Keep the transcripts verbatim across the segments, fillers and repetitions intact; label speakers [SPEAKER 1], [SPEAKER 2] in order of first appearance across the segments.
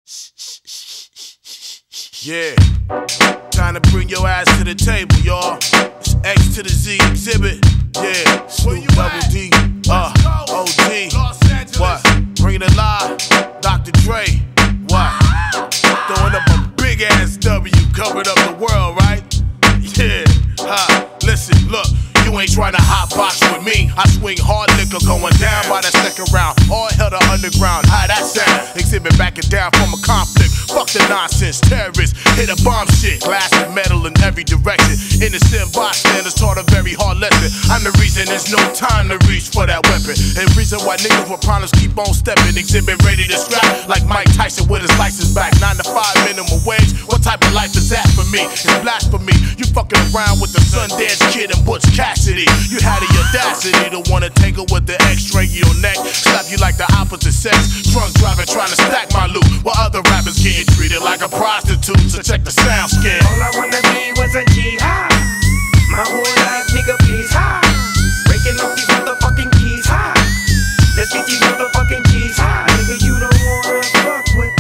[SPEAKER 1] Yeah, time to bring your ass to the table, y'all. It's X to the Z exhibit. Yeah, Snoop Double D, uh, O G. What? Bring it alive, Doctor Dre. What? Throwing up a big ass W, covered up the world, right? Yeah, ha. Listen, look. You ain't trying to hotbox with me. I swing hard liquor going down by the second round. All hell to underground. How that sound? Exhibit backing down from a conflict. Fuck the nonsense. Terrorists hit a bomb shit. Glass and metal in every direction. Innocent bystanders taught a very hard lesson. I'm the reason there's no time to reach for that weapon. And reason why niggas with problems keep on stepping. Exhibit ready to scrap like Mike Tyson with his license back. Nine to five minimum wage. What type of life is that for me? It's blasphemy. You fucking around with the Sundance Kid and Butch Cassidy. You had the audacity to wanna take her with the X-ray in your neck. Slap you like the opposite sex. Drunk driving trying to stack my loot, while other rappers getting treated like a prostitute. So check the sound scan.
[SPEAKER 2] All I wanna be was a G high. My whole life, nigga, please high. Breaking up these motherfucking keys high. Let's get these motherfucking G's high. Nigga, you don't wanna fuck with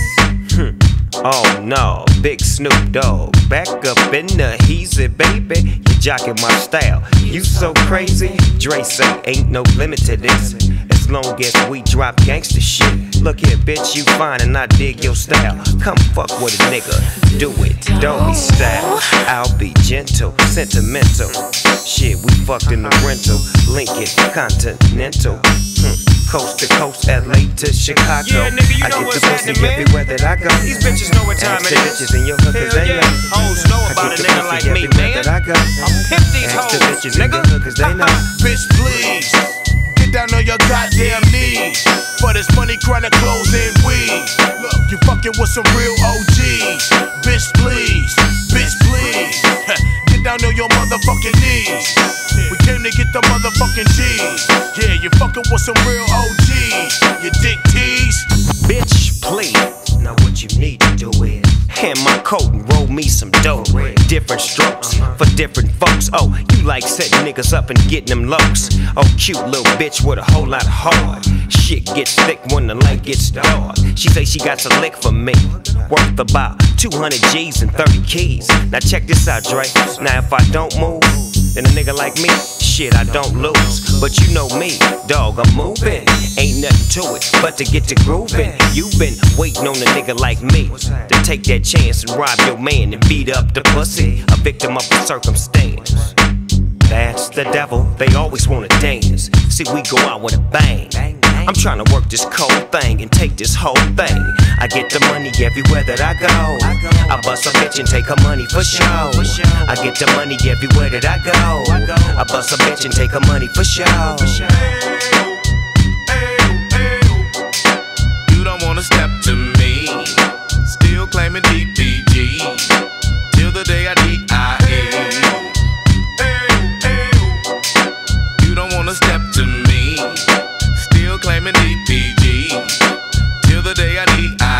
[SPEAKER 2] this.
[SPEAKER 3] Oh no, Big Snoop Dogg, back up in the heezy, baby. You jocking my style, you so crazy. Dre say ain't no limit to this, as long as we drop gangsta shit. Look here, bitch, you fine and I dig your style. Come fuck with a nigga, do it, don't be style. I'll be gentle, sentimental. Shit, we fucked in the rental, Lincoln, Continental. Hmm. Coast to coast, L A to Chicago.
[SPEAKER 2] Yeah, nigga, you
[SPEAKER 3] I
[SPEAKER 2] know
[SPEAKER 3] get
[SPEAKER 2] what's
[SPEAKER 3] the pussy
[SPEAKER 2] happening, man.
[SPEAKER 3] everywhere that I go.
[SPEAKER 2] These bitches know what time
[SPEAKER 3] Ask
[SPEAKER 2] it
[SPEAKER 3] the
[SPEAKER 2] is.
[SPEAKER 3] bitches in your hood, cause
[SPEAKER 2] Hell
[SPEAKER 3] they
[SPEAKER 2] yeah.
[SPEAKER 3] know.
[SPEAKER 2] Hoes know
[SPEAKER 3] I
[SPEAKER 2] about
[SPEAKER 3] get
[SPEAKER 2] a
[SPEAKER 3] the
[SPEAKER 2] nigga
[SPEAKER 3] pussy
[SPEAKER 2] like me,
[SPEAKER 3] everywhere
[SPEAKER 2] man.
[SPEAKER 3] that I go.
[SPEAKER 2] I'm pimp these
[SPEAKER 3] Ask the
[SPEAKER 2] hoes,
[SPEAKER 3] bitches in
[SPEAKER 2] nigga.
[SPEAKER 3] your hood, cause they know.
[SPEAKER 1] Bitch, please, get down on your goddamn knees. For this money, chronic clothes and weed. Look, you fucking with some real O Gs. Bitch, please, bitch, please. Get down on your motherfucking knees. We came to get the motherfucking G's. Yeah, you fucking with some real O Gs. You dick tease.
[SPEAKER 3] Bitch, please. Now what you need to do is hand my coat and roll me some dough. Different strokes for different folks. Oh, you like setting niggas up and getting them lows. Oh, cute little bitch with a whole lot of heart. Shit gets thick when the light gets dark. She say she got a lick for me, worth about two hundred G's and thirty keys. Now check this out, Dre. Now if I don't move, then a nigga like me, shit, I don't lose. But you know me, dog, I'm moving. Ain't nothing to it but to get to grooving. You been waiting on a nigga like me to take that chance and rob your man and beat up the pussy, a victim of a circumstance. That's the devil, they always wanna dance. See, we go out with a bang. I'm trying to work this cold thing and take this whole thing. I get the money everywhere that I go. I bust a bitch and take her money for show. I get the money everywhere that I go. I bust a bitch and take her money for show.
[SPEAKER 1] You don't wanna step to me, still claiming D P G, till the day I D I E. You don't wanna step to me, still claiming D P G, till the day I D I E.